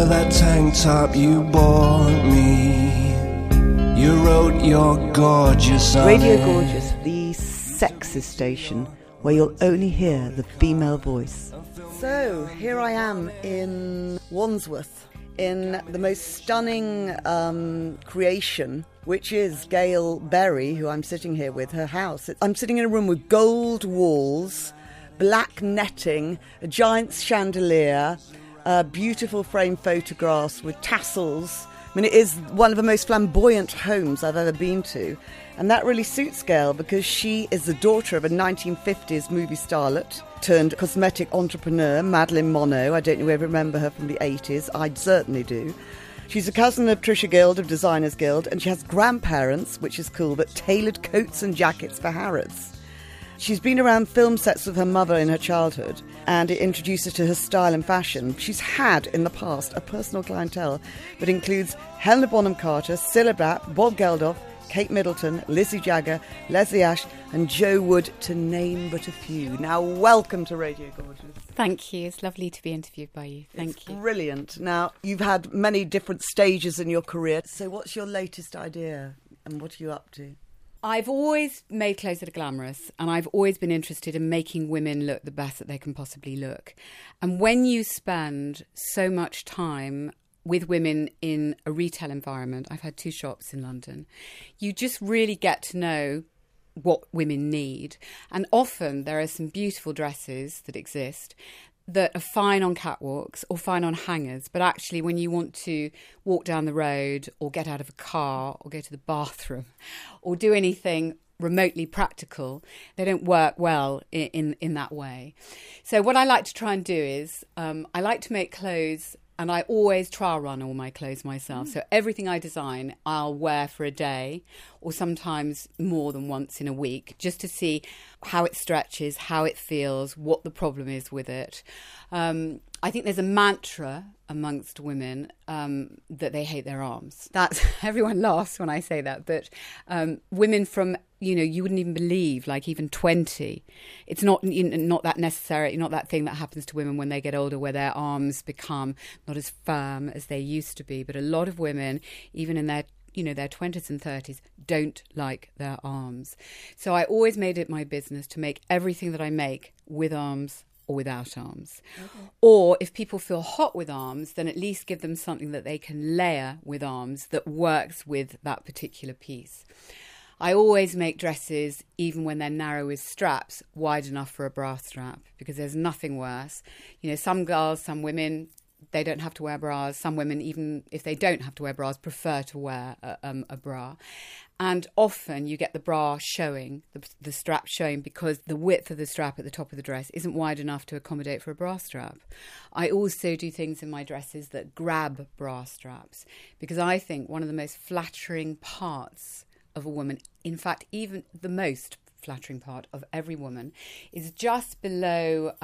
remember that tank top you bought me. You wrote your gorgeous on Radio it. Gorgeous, the sexist station where you'll only hear the female voice. So, here I am in Wandsworth, in the most stunning creation, which is Gail Berry, who I'm sitting here with, her house. I'm sitting in a room with gold walls, black netting, a giant chandelier, beautiful framed photographs with tassels. I mean, it is one of the most flamboyant homes I've ever been to. And that really suits Gail because she is the daughter of a 1950s movie starlet turned cosmetic entrepreneur, Madeline Monod. I don't know if you remember her from the 80s. I certainly do. She's a cousin of Trisha Guild of Designers Guild, and she has grandparents, which is cool, that tailored coats and jackets for Harrods. She's been around film sets with her mother in her childhood, and it introduced her to her style and fashion. She's had, in the past, a personal clientele that includes Helena Bonham Carter, Cilla Black, Bob Geldof, Kate Middleton, Lizzie Jagger, Leslie Ash and Jo Wood, to name but a few. Now, welcome to Radio Gorgeous. Thank you. It's lovely to be interviewed by you. Thank you. Brilliant. Now, you've had many different stages in your career. So what's your latest idea and what are you up to? I've always made clothes that are glamorous, and I've always been interested in making women look the best that they can possibly look. And when you spend so much time with women in a retail environment, I've had 2 shops in London, you just really get to know what women need. And often there are some beautiful dresses that exist that are fine on catwalks or fine on hangers, but actually when you want to walk down the road or get out of a car or go to the bathroom or do anything remotely practical, they don't work well in that way. So what I like to try and do is I like to make clothes, and I always trial run all my clothes myself. So everything I design, I'll wear for a day or sometimes more than once in a week, just to see how it stretches, how it feels, what the problem is with it. I think there's a mantra amongst women that they hate their arms. That's everyone laughs when I say that, but women from, you wouldn't even believe, like even 20, it's not that necessary, not that thing that happens to women when they get older, where their arms become not as firm as they used to be. But a lot of women, even in their their 20s and 30s, don't like their arms. So I always made it my business to make everything that I make with arms or without arms. Okay. Or if people feel hot with arms, then at least give them something that they can layer with arms that works with that particular piece. I always make dresses, even when they're narrow with straps, wide enough for a bra strap, because there's nothing worse. Some girls, some women, they don't have to wear bras. Some women, even if they don't have to wear bras, prefer to wear a bra. And often you get the bra showing, the strap showing, because the width of the strap at the top of the dress isn't wide enough to accommodate for a bra strap. I also do things in my dresses that grab bra straps, because I think one of the most flattering parts of a woman, in fact, even the most flattering part of every woman, is just below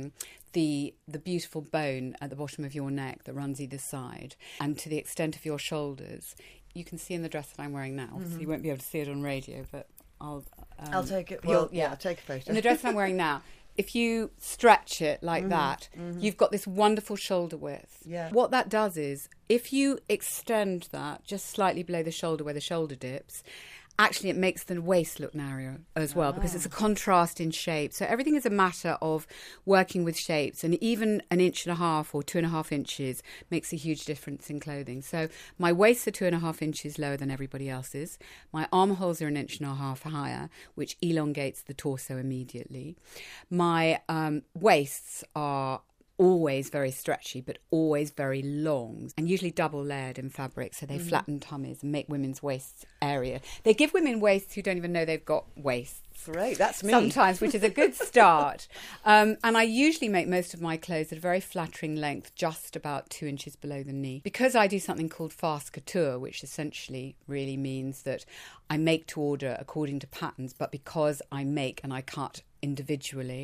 the beautiful bone at the bottom of your neck that runs either side, and to the extent of your shoulders. You can see in the dress that I'm wearing now, so you won't be able to see it on radio, but I'll take it. Well, take a photo. In the dress that I'm wearing now, if you stretch it like that, you've got this wonderful shoulder width. Yeah. What that does is, if you extend that just slightly below the shoulder where the shoulder dips, actually it makes the waist look narrower as well, because it's a contrast in shape. So everything is a matter of working with shapes, and even 1.5 inches or 2.5 inches makes a huge difference in clothing. So my waists are 2.5 inches lower than everybody else's. My armholes are 1.5 inches higher, which elongates the torso immediately. My waists are always very stretchy, but always very long, and usually double layered in fabric, so they flatten tummies and make women's waists area. They give women waists who don't even know they've got waists. Great, that's me. Sometimes, which is a good start. And I usually make most of my clothes at a very flattering length, just about 2 inches below the knee. Because I do something called fast couture, which essentially really means that I make to order according to patterns, but because I make and I cut individually,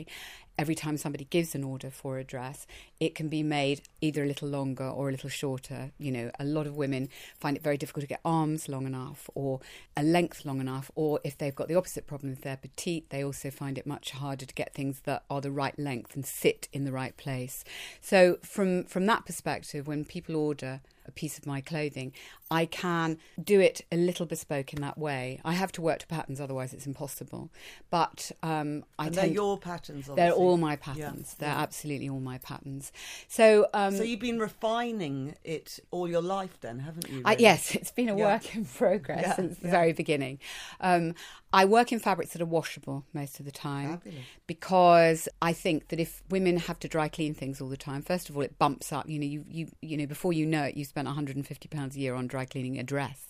every time somebody gives an order for a dress, it can be made either a little longer or a little shorter. You know, a lot of women find it very difficult to get arms long enough or a length long enough, or if they've got the opposite problem, if they're petite, they also find it much harder to get things that are the right length and sit in the right place. So from that perspective, when people order a piece of my clothing, I can do it a little bespoke in that way. I have to work to patterns, otherwise it's impossible. But they're your patterns, obviously. They're all my patterns. They're absolutely all my patterns. So so you've been refining it all your life then, haven't you? Really? Yes, it's been a work in progress since the very beginning. I work in fabrics that are washable most of the time. Fabulous. Because I think that if women have to dry clean things all the time, first of all, it bumps up. You know, before you know it, you spent £150 a year on dry cleaning a dress.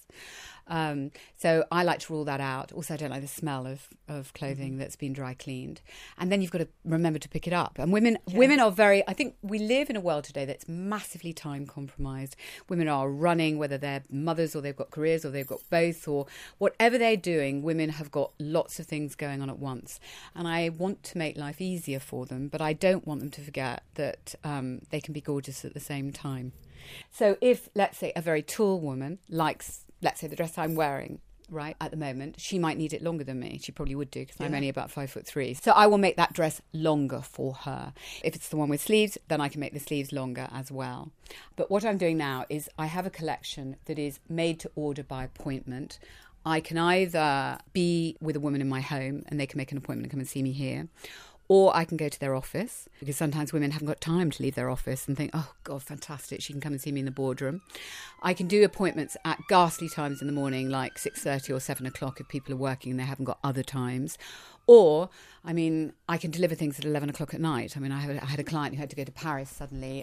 So I like to rule that out. Also, I don't like the smell of clothing that's been dry cleaned. And then you've got to remember to pick it up. And women are very, I think we live in a world today that's massively time compromised. Women are running, whether they're mothers or they've got careers or they've got both or whatever they're doing, women have got lots of things going on at once. And I want to make life easier for them, but I don't want them to forget that they can be gorgeous at the same time. So if, let's say, a very tall woman likes, let's say, the dress I'm wearing right at the moment, she might need it longer than me. She probably would do, because I'm only about 5'3". So I will make that dress longer for her. If it's the one with sleeves, then I can make the sleeves longer as well. But what I'm doing now is I have a collection that is made to order by appointment. I can either be with a woman in my home and they can make an appointment and come and see me here, or I can go to their office, because sometimes women haven't got time to leave their office and think, oh, God, fantastic, she can come and see me in the boardroom. I can do appointments at ghastly times in the morning, like 6:30 or 7 o'clock if people are working and they haven't got other times. Or, I mean, I can deliver things at 11 o'clock at night. I mean, I had a client who had to go to Paris suddenly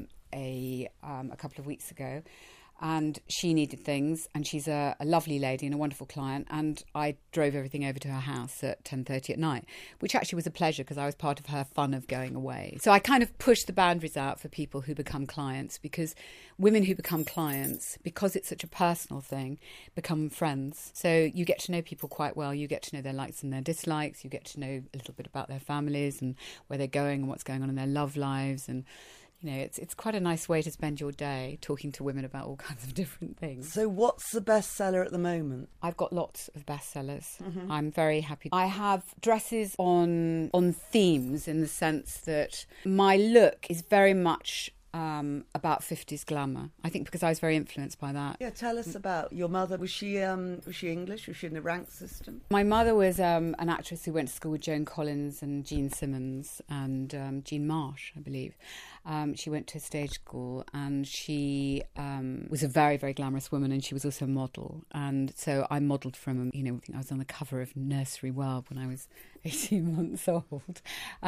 a couple of weeks ago. And she needed things, and she's a lovely lady and a wonderful client, and I drove everything over to her house at 10:30 at night, which actually was a pleasure because I was part of her fun of going away. So I kind of push the boundaries out for people who become clients, because women who become clients, because it's such a personal thing, become friends. So you get to know people quite well. You get to know their likes and their dislikes. You get to know a little bit about their families and where they're going and what's going on in their love lives. And you know, it's quite a nice way to spend your day talking to women about all kinds of different things. So what's the bestseller at the moment? I've got lots of bestsellers. Mm-hmm. I'm very happy. I have dresses on themes, in the sense that my look is very much about 50s glamour. I think because I was very influenced by that. Yeah, tell us about your mother. Was she English? Was she in the rank system? My mother was an actress who went to school with Joan Collins and Jean Simmons and Jean Marsh, I believe. She went to a stage school, and she was a very, very glamorous woman, and she was also a model. And so I modelled from, you know, I think I was on the cover of Nursery World when I was 18 months old.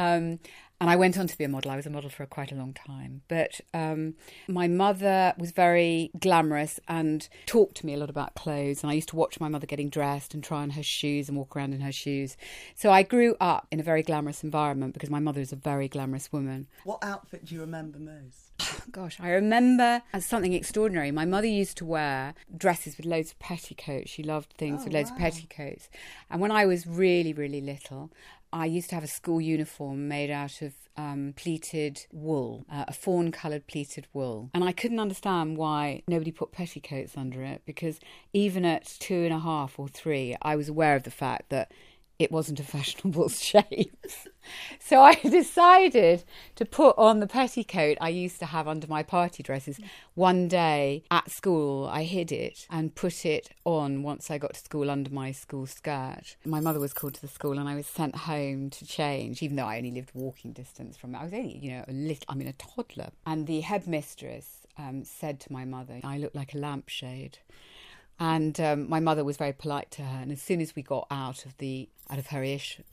And I went on to be a model. I was a model for quite a long time. But my mother was very glamorous and talked to me a lot about clothes. And I used to watch my mother getting dressed and try on her shoes and walk around in her shoes. So I grew up in a very glamorous environment because my mother is a very glamorous woman. What outfit do you remember most? Gosh, I remember as something extraordinary. My mother used to wear dresses with loads of petticoats. She loved things with loads of petticoats. And when I was really, really little, I used to have a school uniform made out of pleated wool, a fawn-coloured pleated wool. And I couldn't understand why nobody put petticoats under it, because even at 2.5 or 3, I was aware of the fact that it wasn't a fashionable shape. So I decided to put on the petticoat I used to have under my party dresses. One day at school, I hid it and put it on once I got to school under my school skirt. My mother was called to the school and I was sent home to change, even though I only lived walking distance from it. I was only, a toddler. And the headmistress said to my mother, I look like a lampshade. And my mother was very polite to her. And as soon as we got out of her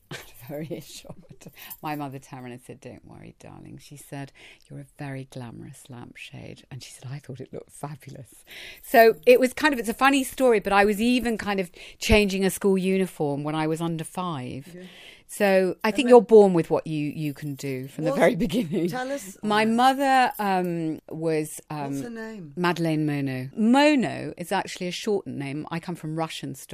earshot, my mother turned around and said, "Don't worry, darling." She said, "You're a very glamorous lampshade." And she said, "I thought it looked fabulous." So it's a funny story, but I was even kind of changing a school uniform when I was under 5. Yeah. So I think you're born with what you can do from the very beginning. Tell us. My mother was... what's her name? Madeleine Monod. Monod is actually a shortened name. I come from Russian stock.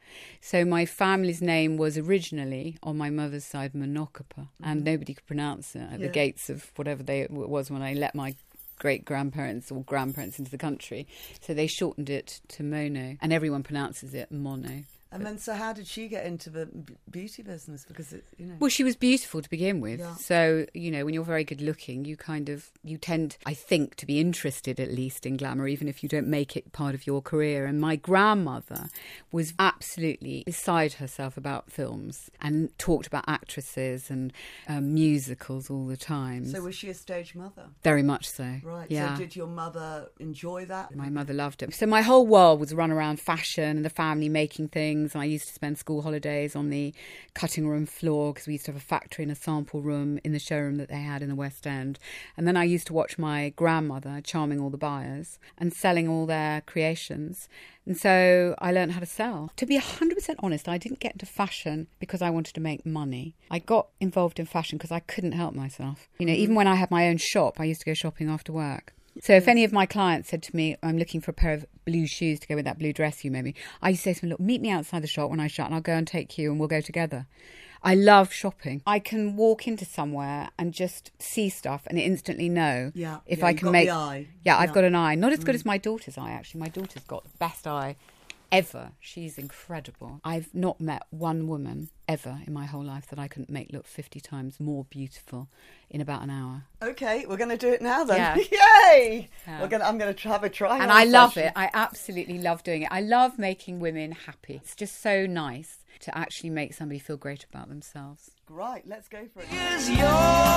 So my family's name was originally, on my mother's side, Monocopa, and nobody could pronounce it at the gates of whatever it was when I let my great-grandparents or grandparents into the country. So they shortened it to Mono, and everyone pronounces it Mono. And then, so how did she get into the beauty business? Because Well, she was beautiful to begin with. Yeah. So, when you're very good looking, you tend, I think, to be interested at least in glamour, even if you don't make it part of your career. And my grandmother was absolutely beside herself about films and talked about actresses and musicals all the time. So was she a stage mother? Very much so. Right. Yeah. So did your mother enjoy that? My mother loved it. So my whole world was run around fashion and the family making things. And I used to spend school holidays on the cutting room floor because we used to have a factory and a sample room in the showroom that they had in the West End. And then I used to watch my grandmother charming all the buyers and selling all their creations. And so I learned how to sell. To be 100% honest, I didn't get into fashion because I wanted to make money. I got involved in fashion because I couldn't help myself. Even when I had my own shop, I used to go shopping after work. So if any of my clients said to me, I'm looking for a pair of blue shoes to go with that blue dress you made me, I used to say to them, look, meet me outside the shop when I shut and I'll go and take you and we'll go together. I love shopping. I can walk into somewhere and just see stuff and instantly know if I can make... The eye. Yeah, I've got an eye. Not as good as my daughter's eye, actually. My daughter's got the best eye ever. She's incredible. I've not met one woman ever in my whole life that I couldn't make look 50 times more beautiful in about an hour. Okay, we're going to do it now then. Yeah. Yay! Yeah. I'm going to have a try. And I love it. I absolutely love doing it. I love making women happy. It's just so nice to actually make somebody feel great about themselves. Right, let's go for it. Because you're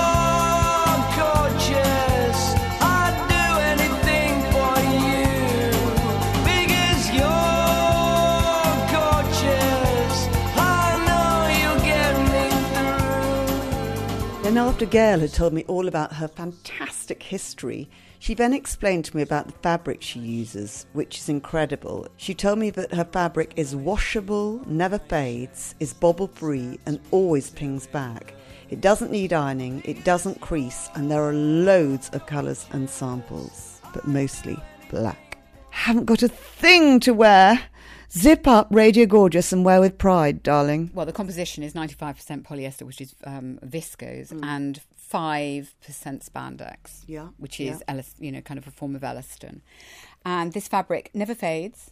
gorgeous, I'd do anything for you. Because you're gorgeous, I know you'll get me through. Then after Gail had told me all about her fantastic history, she then explained to me about the fabric she uses, which is incredible. She told me that her fabric is washable, never fades, is bobble-free and always pings back. It doesn't need ironing, it doesn't crease, and there are loads of colours and samples, but mostly black. Haven't got a thing to wear. Zip up Radio Gorgeous and wear with pride, darling. Well, the composition is 95% polyester, which is viscose, and 5% spandex, which is kind of a form of elastin. And this fabric never fades,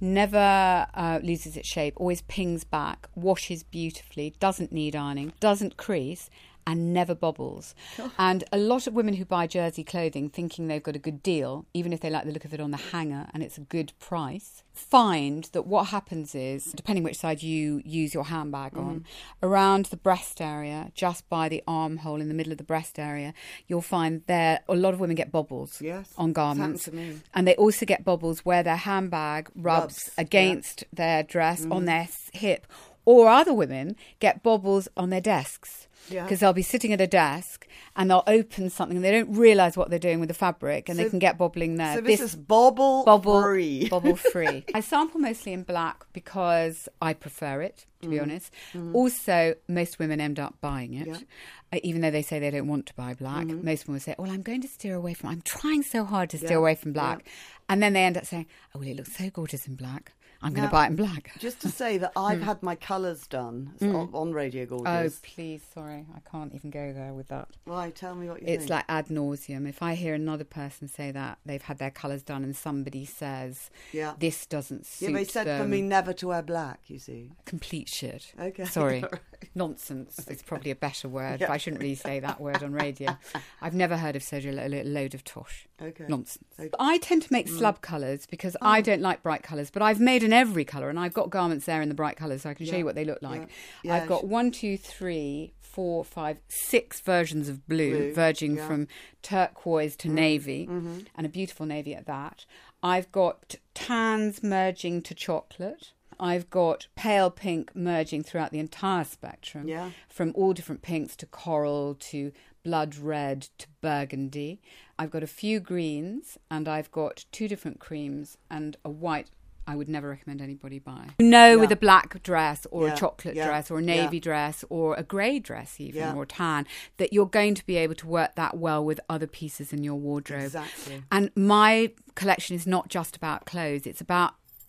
never loses its shape, always pings back, washes beautifully, doesn't need ironing, doesn't crease, and never bobbles. And a lot of women who buy jersey clothing thinking they've got a good deal, even if they like the look of it on the hanger and it's a good price, find that what happens is, depending which side you use your handbag on, around the breast area, just by the armhole in the middle of the breast area, you'll find there a lot of women get bobbles on garments. It's happened to me. And they also get bobbles where their handbag rubs against their dress on their hip. Or other women get bobbles on their desks. Because they'll be sitting at a desk and they'll open something and they don't realise what they're doing with the fabric and they can get bobbling there. So this is bobble-free. Bobble-free. I sample mostly in black because I prefer it, to be honest. Also, most women end up buying it. Even though they say they don't want to buy black. Most women say, well, I'm going to steer away from... I'm trying so hard to steer away from black. And then they end up saying, oh, well, it looks so gorgeous in black. I'm going to buy it in black. Just to say that I've had my colours done on Radio Gorgeous. Oh, please, sorry. I can't even go there with that. Why? Tell me what you think. It's like ad nauseum. If I hear another person say that they've had their colours done and somebody says this doesn't suit them. They said for me never to wear black, you see. Complete shit. Okay. Sorry. Nonsense is probably a better word. I shouldn't really say that word on radio. I've never heard of such a load of tosh. Okay. Nonsense. Okay. I tend to make slub colours because I don't like bright colours, but I've made in every colour and I've got garments there in the bright colours so I can show you what they look like. I've got 1, 2, 3, 4, 5, 6 versions of blue verging from turquoise to navy and a beautiful navy at that. I've got tans merging to chocolate. I've got pale pink merging throughout the entire spectrum, from all different pinks to coral to blood red to burgundy. I've got a few greens and I've got 2 different creams and a white I would never recommend anybody buy. With a black dress or a chocolate dress or a navy dress or a grey dress even or tan, that you're going to be able to work that well with other pieces in your wardrobe. Exactly. And my collection is not just about clothes. It's about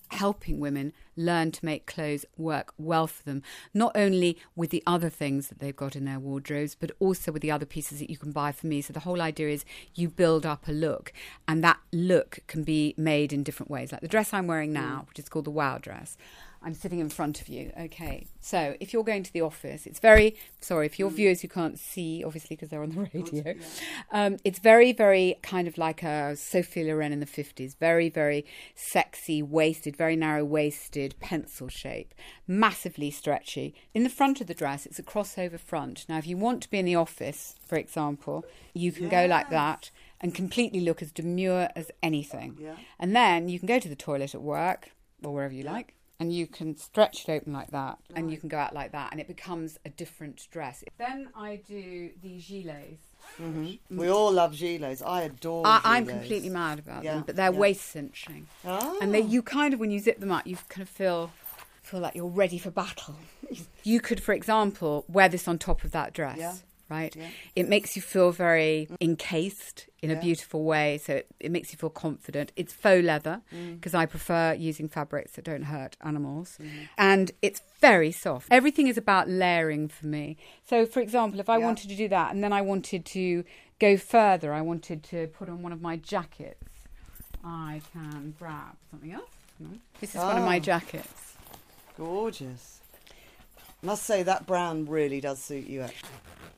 helping women learn to make clothes work well for them, not only with the other things that they've got in their wardrobes, but also with the other pieces that you can buy for me. So the whole idea is you build up a look, and that look can be made in different ways. Like the dress I'm wearing now, which is called the Wow dress. I'm sitting in front of you. Okay. So if you're going to the office, it's very, sorry, for your viewers who can't see, obviously, because they're on the radio, it's very, very kind of like a Sophie Loren in the 50s. Very, very sexy waisted, very narrow waisted, pencil shape, massively stretchy. In the front of the dress, it's a crossover front. Now, if you want to be in the office, for example, you can go like that and completely look as demure as anything. Yeah. And then you can go to the toilet at work or wherever you like. And you can stretch it open like that, and you can go out like that, and it becomes a different dress. Then I do the gilets. Mm-hmm. We all love gilets. I adore gilets. I'm completely mad about them, but they're waist cinching. Oh. And you kind of, when you zip them up, you kind of feel like you're ready for battle. You could, for example, wear this on top of that dress. Right? Yeah. It makes you feel very encased in a beautiful way. So it makes you feel confident. It's faux leather because I prefer using fabrics that don't hurt animals. And it's very soft. Everything is about layering for me. So, for example, if I wanted to do that and then I wanted to go further, I wanted to put on one of my jackets, I can grab something else. This is one of my jackets. Gorgeous. Must say that brown really does suit you, actually.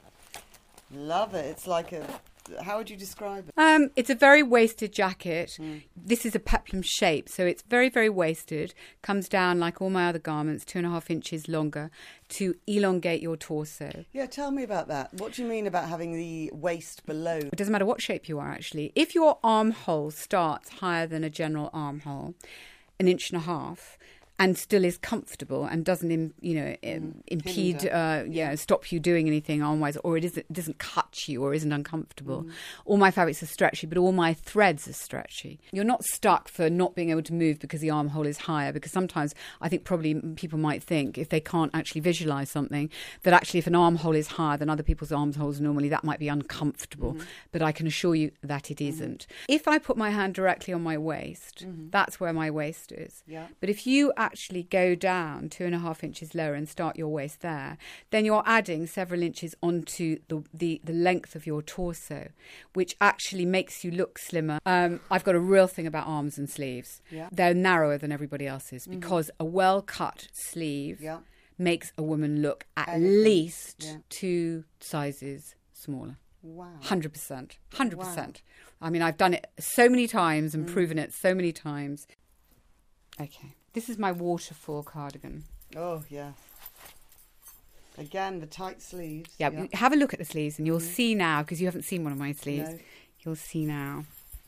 Love it. It's like how would you describe it? It's a very waisted jacket. This is a peplum shape, so it's very, very waisted. Comes down like all my other garments, 2.5 inches longer to elongate your torso. Yeah, tell me about that. What do you mean about having the waist below? It doesn't matter what shape you are, actually. If your armhole starts higher than a general armhole, 1.5 inches, and still is comfortable and doesn't, impede, stop you doing anything arm-wise, or it doesn't cut you or isn't uncomfortable. All my fabrics are stretchy, but all my threads are stretchy. You're not stuck for not being able to move because the armhole is higher, because sometimes I think probably people might think, if they can't actually visualise something, that actually if an armhole is higher than other people's armholes normally, that might be uncomfortable. But I can assure you that it isn't. If I put my hand directly on my waist, that's where my waist is. Yeah. But if you actually go down 2.5 inches lower and start your waist there, then you're adding several inches onto the length of your torso, which actually makes you look slimmer. I've got a real thing about arms and sleeves. Yeah. They're narrower than everybody else's because a well-cut sleeve makes a woman look at least 2 sizes smaller. Wow. 100%. 100%. Wow. I mean, I've done it so many times and proven it so many times. Okay. This is my waterfall cardigan. Oh, yeah. Again, the tight sleeves. Yeah, have a look at the sleeves and you'll see now, because you haven't seen one of my sleeves. No. You'll see now.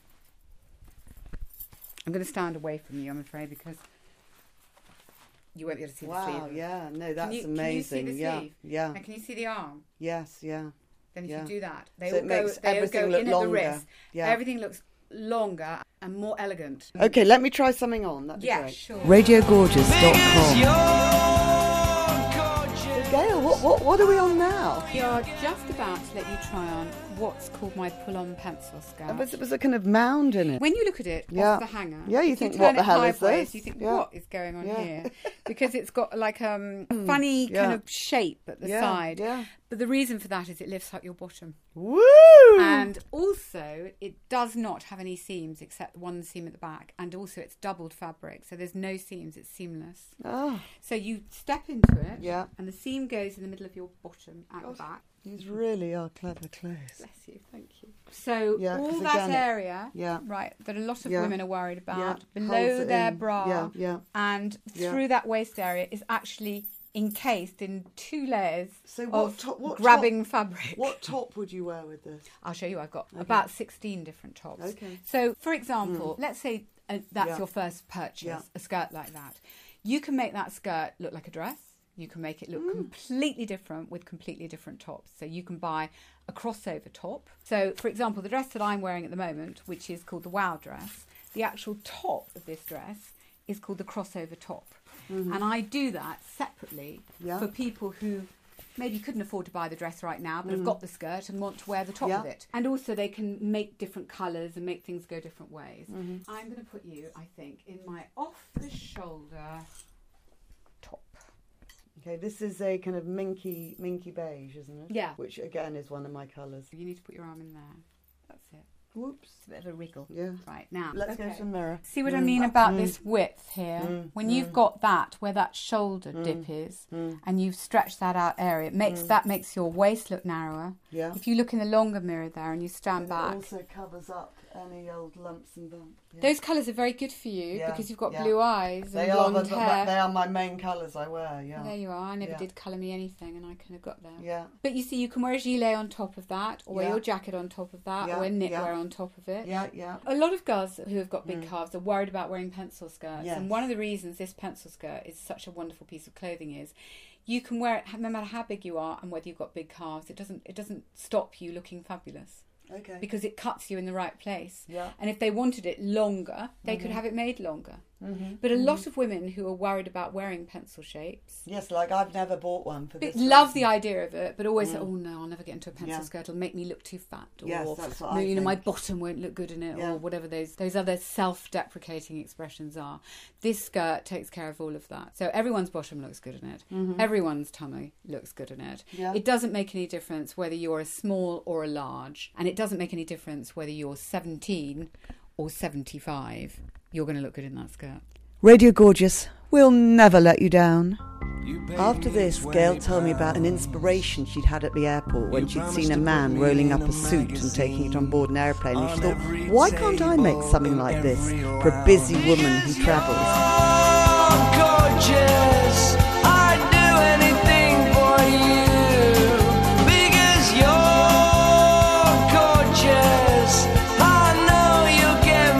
I'm going to stand away from you, I'm afraid, because you won't be able to see the sleeve. Wow, yeah. No, that's amazing. Can you see the sleeve? Yeah. And can you see the arm? Yes, yeah. Then if you do that, they all go in at the wrist. Yeah. Everything looks longer and more elegant. Okay, let me try something on. That'd be great. Sure. RadioGorgeous.com. Gail, what are we on now? We are just about to let you try on what's called my pull-on pencil skirt. There's a kind of mound in it. When you look at it off the hanger, you think, what the hell is this? You think, what is going on here? Because it's got like a funny kind of shape at the side. Yeah. But the reason for that is it lifts up your bottom. Woo! And also, it does not have any seams except one seam at the back. And also, it's doubled fabric. So there's no seams. It's seamless. Oh. So you step into it. Yeah. And the seam goes in the middle of your bottom at the back. These really are clever clothes. Bless you. Thank you. So all that area, right, that a lot of women are worried about, below their bra and through that waist area is actually encased in 2 layers of grabbing fabric. What top would you wear with this? I'll show you. I've got about 16 different tops. Okay. So, for example, let's say that's your first purchase, a skirt like that. You can make that skirt look like a dress. You can make it look completely different with completely different tops. So you can buy a crossover top. So, for example, the dress that I'm wearing at the moment, which is called the Wow dress, the actual top of this dress is called the crossover top. And I do that separately for people who maybe couldn't afford to buy the dress right now, but have got the skirt and want to wear the top Yeah. of it. And also they can make different colours and make things go different ways. I'm going to put you, I think, in my off-the-shoulder top. Okay, this is a kind of minky beige, isn't it? Yeah. Which, again, is one of my colours. You need to put your arm in there. That's it. Whoops. It's a bit of a wriggle. Yeah. Right, now. Let's go to the mirror. See what I mean about this width here? When you've got that, where that shoulder dip is, and you've stretched that out area, that makes your waist look narrower. Yeah. If you look in the longer mirror there and you stand It back. also covers up any old lumps and bumps. Yeah. Those colours are very good for you Yeah, because you've got yeah. blue eyes and They are, blonde but hair. they are my main colours I wear, yeah. There you are. I never Yeah. did colour me anything and I kind of got there. Yeah. But you see, you can wear a gilet on top of that, or wear Yeah. your jacket on top of that, Yeah, or wear knitwear yeah. on top of it. Yeah, yeah. A lot of girls who have got big calves are worried about wearing pencil skirts. Yes. And one of the reasons this pencil skirt is such a wonderful piece of clothing is you can wear it no matter how big you are and whether you've got big calves. It doesn't stop you looking fabulous. Okay. Because it cuts you in the right place. Yeah. And if they wanted it longer, they could have it made longer. But a lot of women who are worried about wearing pencil shapes Yes, like I've never bought one for this. love reason. the idea of it, but always say, oh no, I'll never get into a pencil Yeah. skirt. It'll make me look too fat. Or, Yes, that's what no, I you know, my think. bottom won't look good in it, Yeah. or whatever those other self-deprecating expressions are. This skirt takes care of all of that. So everyone's bottom looks good in it. Everyone's tummy looks good in it. Yeah. It doesn't make any difference whether you're a small or a large, and it doesn't make any difference whether you're 17 or 75. You're going to look good in that skirt. Radio Gorgeous, we'll never let you down. After this, Gail told me about an inspiration she'd had at the airport when she'd seen a man rolling up a suit and taking it on board an airplane. And she thought, why can't I make something like this for a busy woman who travels? Gorgeous, I'd do anything for you because you're gorgeous. I know you'll get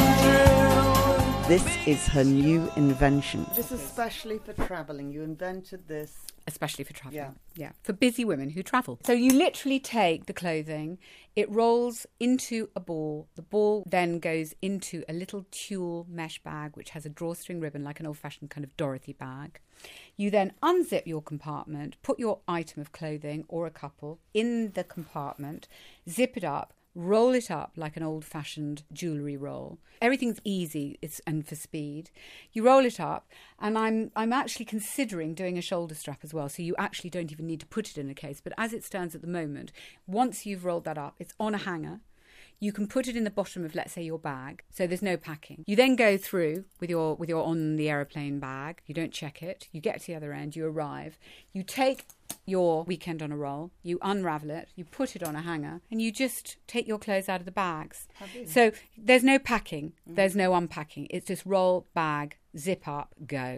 me through. This is her new invention. This is especially for travelling. You invented this. Especially for travelling. Yeah. For busy women who travel. So you literally take the clothing, it rolls into a ball. The ball then goes into a little tulle mesh bag, which has a drawstring ribbon, like an old-fashioned kind of Dorothy bag. You then unzip your compartment, put your item of clothing or a couple in the compartment, zip it up, roll it up like an old-fashioned jewellery roll. Everything's easy and for speed. You roll it up, and I'm actually considering doing a shoulder strap as well, so you actually don't even need to put it in a case. But as it stands at the moment, once you've rolled that up, it's on a hanger. You can put it in the bottom of, let's say, your bag, so there's no packing. You then go through with your on the aeroplane bag. You don't check it. You get to the other end. You arrive. You take your weekend on a roll. You unravel it. You put it on a hanger, and you just take your clothes out of the bags. So there's no packing. There's no unpacking. It's just roll, bag, zip up, go.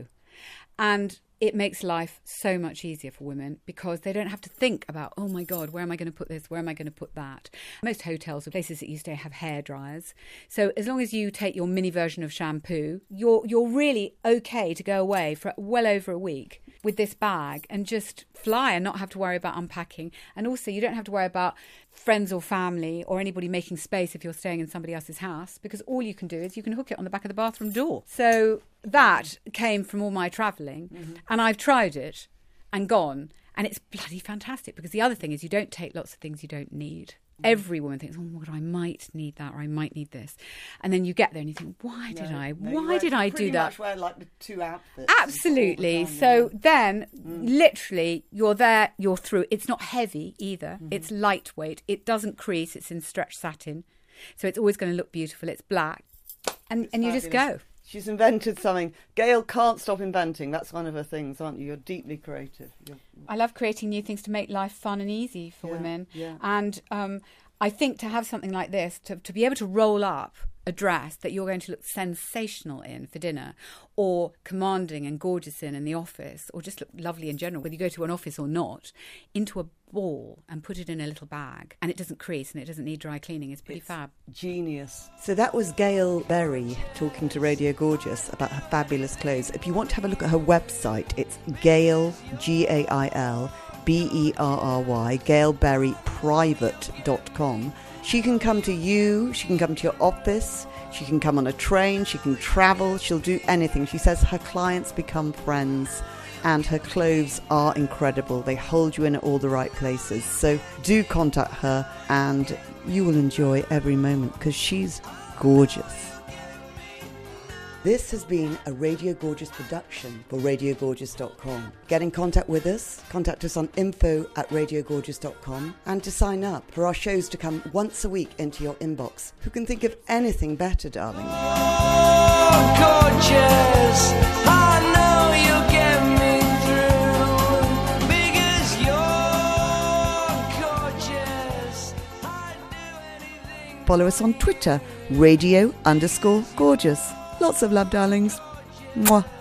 And it makes life so much easier for women because they don't have to think about, oh my God, where am I going to put this? Where am I going to put that? Most hotels or places that you stay have hair dryers. So as long as you take your mini version of shampoo, you're really okay to go away for well over a week with this bag and just fly and not have to worry about unpacking. And also you don't have to worry about friends or family or anybody making space if you're staying in somebody else's house, because all you can do is you can hook it on the back of the bathroom door. So that came from all my travelling, and I've tried it and gone, and it's bloody fantastic, because the other thing is you don't take lots of things you don't need. Every woman thinks, oh my God, I might need that, or I might need this. And then you get there and you think, why did I do that? Pretty much wear like the two outfits. Absolutely. all the time, So then, literally, you're there, you're through. It's not heavy either. It's lightweight. It doesn't crease. It's in stretch satin. So it's always going to look beautiful. It's black. And you just go. She's invented something. Gail can't stop inventing. That's one of her things, aren't you? You're deeply creative. I love creating new things to make life fun and easy for women. Yeah. And I think to have something like this, to be able to roll up a dress that you're going to look sensational in for dinner, or commanding and gorgeous in the office, or just look lovely in general, whether you go to an office or not, into a ball and put it in a little bag, and it doesn't crease and it doesn't need dry cleaning. It's pretty fab. Genius. So that was Gail Berry talking to Radio Gorgeous about her fabulous clothes. If you want to have a look at her website, it's Gail, Gail Berry, gailberryprivate.com. She can come to you, she can come to your office, she can come on a train, she can travel, she'll do anything. She says her clients become friends, and her clothes are incredible. They hold you in at all the right places. So do contact her and you will enjoy every moment because she's gorgeous. This has been a Radio Gorgeous production for RadioGorgeous.com. Get in contact with us. Contact us on info@RadioGorgeous.com. And to sign up for our shows to come once a week into your inbox. Who can think of anything better, darling? Oh, gorgeous, I know you'll get me through, because you're gorgeous. I'd do anything. Follow us on Twitter, Radio_gorgeous. Lots of love, darlings. Mwah.